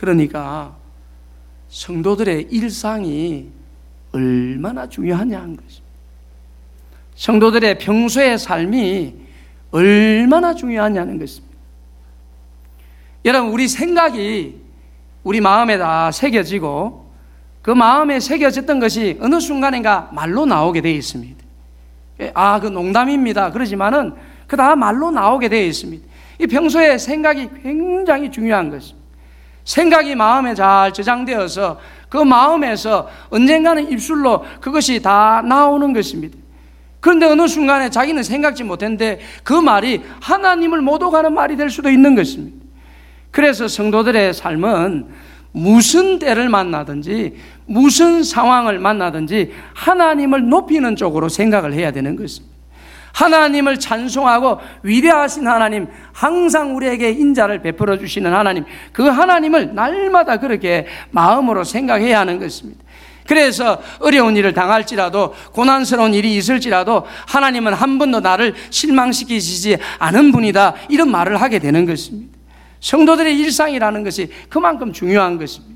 그러니까 성도들의 일상이 얼마나 중요하냐는 것입니다. 성도들의 평소의 삶이 얼마나 중요하냐는 것입니다. 여러분, 우리 생각이 우리 마음에 다 새겨지고 그 마음에 새겨졌던 것이 어느 순간인가 말로 나오게 되어 있습니다. 그 농담입니다. 그러지만은 그 다 말로 나오게 되어 있습니다. 이 평소에 생각이 굉장히 중요한 것입니다. 생각이 마음에 잘 저장되어서 그 마음에서 언젠가는 입술로 그것이 다 나오는 것입니다. 그런데 어느 순간에 자기는 생각지 못했는데 그 말이 하나님을 모독하는 말이 될 수도 있는 것입니다. 그래서 성도들의 삶은 무슨 때를 만나든지 무슨 상황을 만나든지 하나님을 높이는 쪽으로 생각을 해야 되는 것입니다. 하나님을 찬송하고 위대하신 하나님, 항상 우리에게 인자를 베풀어 주시는 하나님, 그 하나님을 날마다 그렇게 마음으로 생각해야 하는 것입니다. 그래서 어려운 일을 당할지라도, 고난스러운 일이 있을지라도 하나님은 한 번도 나를 실망시키시지 않은 분이다, 이런 말을 하게 되는 것입니다. 성도들의 일상이라는 것이 그만큼 중요한 것입니다.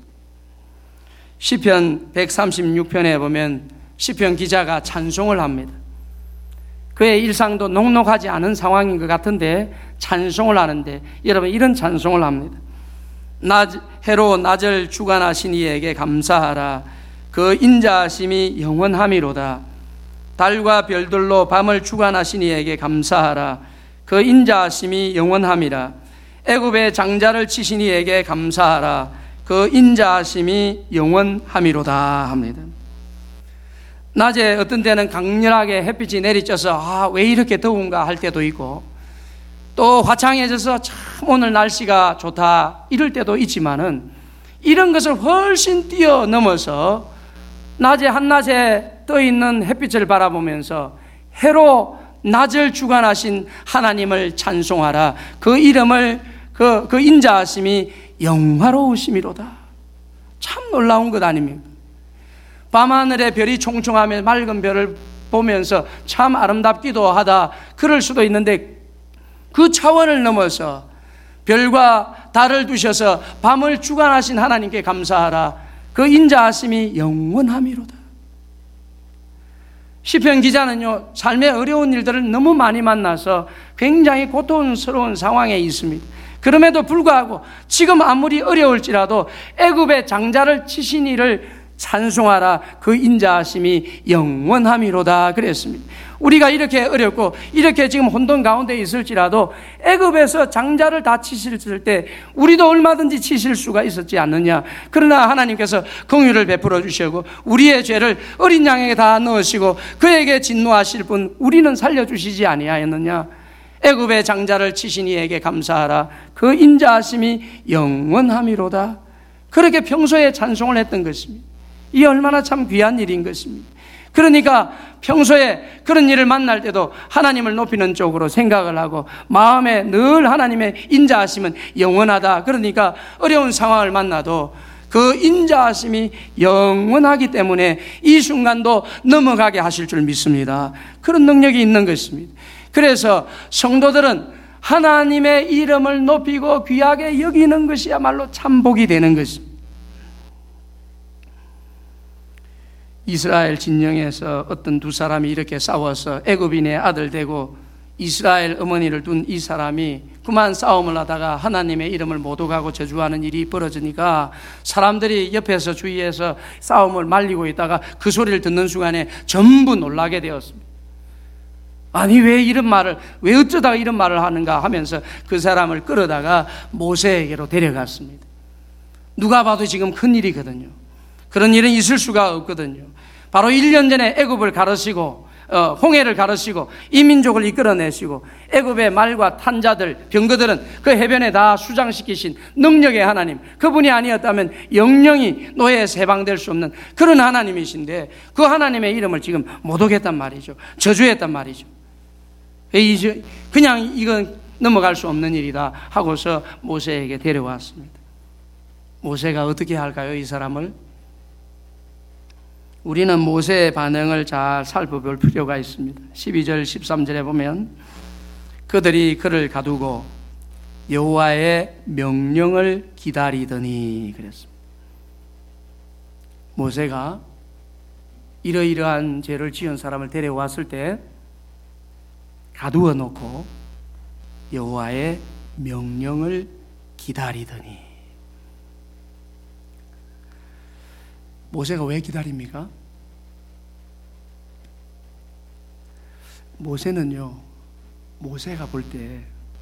시편 136편에 보면 시편 기자가 찬송을 합니다. 그의 일상도 녹록하지 않은 상황인 것 같은데 찬송을 하는데, 여러분, 이런 찬송을 합니다. 해로 낮을 주관하신 이에게 감사하라. 그 인자하심이 영원함이로다. 달과 별들로 밤을 주관하신 이에게 감사하라. 그 인자하심이 영원함이라. 애굽의 장자를 치신 이에게 감사하라. 그 인자하심이 영원함이로다 합니다. 낮에 어떤 때는 강렬하게 햇빛이 내리쬐서 왜 이렇게 더운가 할 때도 있고, 또 화창해져서 참 오늘 날씨가 좋다 이럴 때도 있지만은, 이런 것을 훨씬 뛰어넘어서 낮에 한낮에 떠있는 햇빛을 바라보면서 해로 낮을 주관하신 하나님을 찬송하라. 그 이름을 그 인자하심이 영화로우심이로다. 참 놀라운 것 아닙니까? 밤하늘에 별이 총총하며 맑은 별을 보면서 참 아름답기도 하다, 그럴 수도 있는데, 그 차원을 넘어서 별과 달을 두셔서 밤을 주관하신 하나님께 감사하라. 그 인자하심이 영원함이로다. 시편 기자는요, 삶의 어려운 일들을 너무 많이 만나서 굉장히 고통스러운 상황에 있습니다. 그럼에도 불구하고 지금 아무리 어려울지라도 애굽의 장자를 치신 이를 찬송하라. 그 인자하심이 영원함이로다 그랬습니다. 우리가 이렇게 어렵고 이렇게 지금 혼돈 가운데 있을지라도 애굽에서 장자를 다 치실 때 우리도 얼마든지 치실 수가 있었지 않느냐. 그러나 하나님께서 긍휼을 베풀어 주시고 우리의 죄를 어린 양에게 다 넣으시고 그에게 진노하실 분 우리는 살려주시지 아니하였느냐. 애굽의 장자를 치신 이에게 감사하라. 그 인자하심이 영원함이로다. 그렇게 평소에 찬송을 했던 것입니다. 이 얼마나 참 귀한 일인 것입니다. 그러니까 평소에 그런 일을 만날 때도 하나님을 높이는 쪽으로 생각을 하고 마음에 늘 하나님의 인자하심은 영원하다. 그러니까 어려운 상황을 만나도 그 인자하심이 영원하기 때문에 이 순간도 넘어가게 하실 줄 믿습니다. 그런 능력이 있는 것입니다. 그래서 성도들은 하나님의 이름을 높이고 귀하게 여기는 것이야말로 참 복이 되는 것입니다. 이스라엘 진영에서 어떤 두 사람이 이렇게 싸워서 애굽인의 아들 되고 이스라엘 어머니를 둔 이 사람이 그만 싸움을 하다가 하나님의 이름을 모독하고 저주하는 일이 벌어지니까 사람들이 옆에서 주위에서 싸움을 말리고 있다가 그 소리를 듣는 순간에 전부 놀라게 되었습니다. 아니 왜 이런 말을, 왜 어쩌다가 이런 말을 하는가 하면서 그 사람을 끌어다가 모세에게로 데려갔습니다. 누가 봐도 지금 큰일이거든요. 그런 일은 있을 수가 없거든요. 바로 1년 전에 애굽을 가르시고 홍해를 가르시고 이 민족을 이끌어내시고 애굽의 말과 탄자들, 병거들은 그 해변에 다 수장시키신 능력의 하나님, 그분이 아니었다면 영영이 노예에서 해방될 수 없는 그런 하나님이신데 그 하나님의 이름을 지금 모독했단 말이죠. 저주했단 말이죠. 그냥 이건 넘어갈 수 없는 일이다 하고서 모세에게 데려왔습니다. 모세가 어떻게 할까요? 이 사람을? 우리는 모세의 반응을 잘 살펴볼 필요가 있습니다. 12절 13절에 보면 그들이 그를 가두고 여호와의 명령을 기다리더니 그랬습니다. 모세가 이러이러한 죄를 지은 사람을 데려왔을 때 가두어 놓고 여호와의 명령을 기다리더니. 모세가 왜 기다립니까? 모세가 볼 때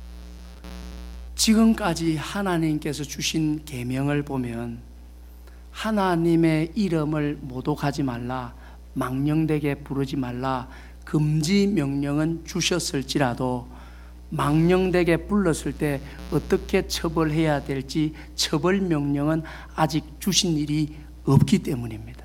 지금까지 하나님께서 주신 계명을 보면 하나님의 이름을 모독하지 말라, 망령되게 부르지 말라, 금지 명령은 주셨을지라도 망령되게 불렀을 때 어떻게 처벌해야 될지 처벌 명령은 아직 주신 일이 없기 때문입니다.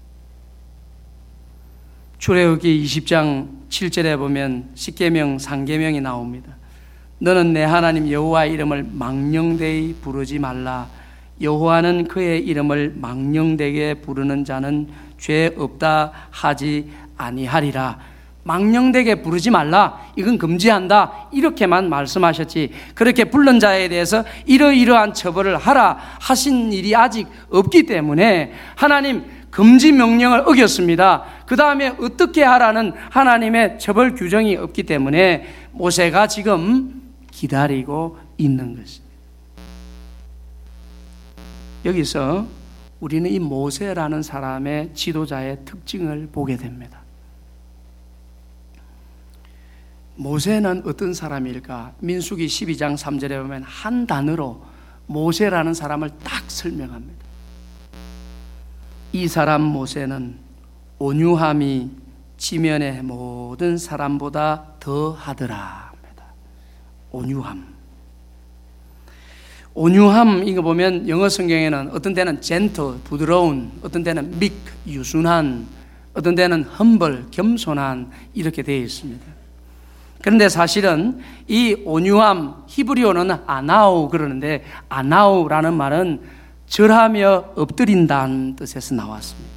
출애굽기 20장 7절에 보면 십계명, 상계명이 나옵니다. 너는 내 하나님 여호와의 이름을 망령되이 부르지 말라. 여호와는 그의 이름을 망령되게 부르는 자는 죄 없다 하지 아니하리라. 망령되게 부르지 말라, 이건 금지한다, 이렇게만 말씀하셨지 그렇게 부른 자에 대해서 이러이러한 처벌을 하라 하신 일이 아직 없기 때문에 하나님 금지 명령을 어겼습니다. 그 다음에 어떻게 하라는 하나님의 처벌 규정이 없기 때문에 모세가 지금 기다리고 있는 것입니다. 여기서 우리는 이 모세라는 사람의 지도자의 특징을 보게 됩니다. 모세는 어떤 사람일까? 민수기 12장 3절에 보면 한 단어로 모세라는 사람을 딱 설명합니다. 이 사람 모세는 온유함이 지면의 모든 사람보다 더하더라. 온유함 이거 보면 영어 성경에는 어떤 때는 gentle, 부드러운, 어떤 때는 meek, 유순한, 어떤 때는 humble, 겸손한 이렇게 되어 있습니다. 그런데 사실은 이 온유함, 히브리어는 아나우 그러는데 아나우라는 말은 절하며 엎드린다는 뜻에서 나왔습니다.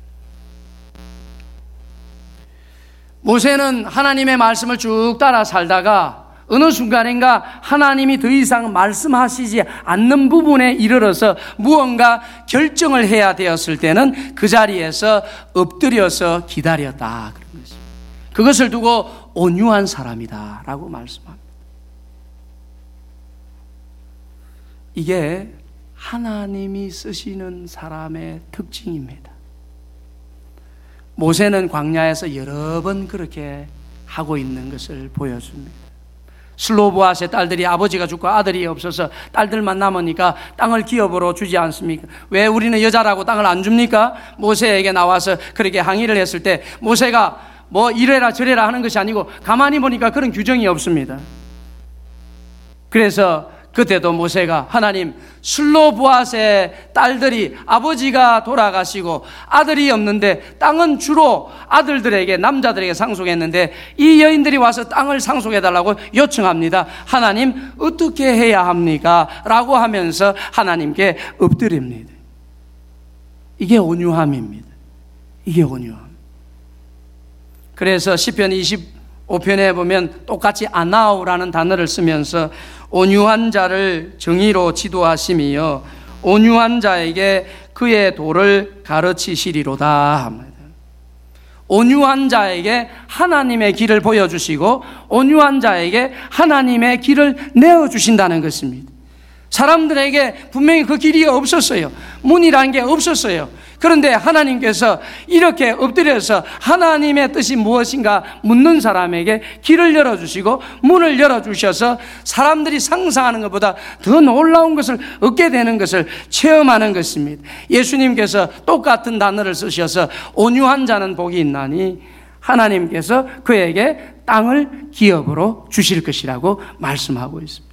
모세는 하나님의 말씀을 쭉 따라 살다가 어느 순간인가 하나님이 더 이상 말씀하시지 않는 부분에 이르러서 무언가 결정을 해야 되었을 때는 그 자리에서 엎드려서 기다렸다 그런 것입니다. 그것을 두고 온유한 사람이다 라고 말씀합니다. 이게 하나님이 쓰시는 사람의 특징입니다. 모세는 광야에서 여러 번 그렇게 하고 있는 것을 보여줍니다. 슬로보아스의 딸들이 아버지가 죽고 아들이 없어서 딸들만 남으니까 땅을 기업으로 주지 않습니까? 왜 우리는 여자라고 땅을 안 줍니까? 모세에게 나와서 그렇게 항의를 했을 때 모세가 뭐 이래라 저래라 하는 것이 아니고 가만히 보니까 그런 규정이 없습니다. 그래서 그때도 모세가 하나님 슬로보아스의 딸들이 아버지가 돌아가시고 아들이 없는데 땅은 주로 아들들에게 남자들에게 상속했는데 이 여인들이 와서 땅을 상속해달라고 요청합니다. 하나님 어떻게 해야 합니까? 라고 하면서 하나님께 엎드립니다. 이게 온유함입니다. 이게 온유함. 그래서 시편 25편에 보면 똑같이 아나우라는 단어를 쓰면서 온유한 자를 정의로 지도하심이여 온유한 자에게 그의 도를 가르치시리로다 합니다. 온유한 자에게 하나님의 길을 보여주시고 온유한 자에게 하나님의 길을 내어주신다는 것입니다. 사람들에게 분명히 그 길이 없었어요. 문이라는 게 없었어요. 그런데 하나님께서 이렇게 엎드려서 하나님의 뜻이 무엇인가 묻는 사람에게 길을 열어주시고 문을 열어주셔서 사람들이 상상하는 것보다 더 놀라운 것을 얻게 되는 것을 체험하는 것입니다. 예수님께서 똑같은 단어를 쓰셔서 온유한 자는 복이 있나니 하나님께서 그에게 땅을 기업으로 주실 것이라고 말씀하고 있습니다.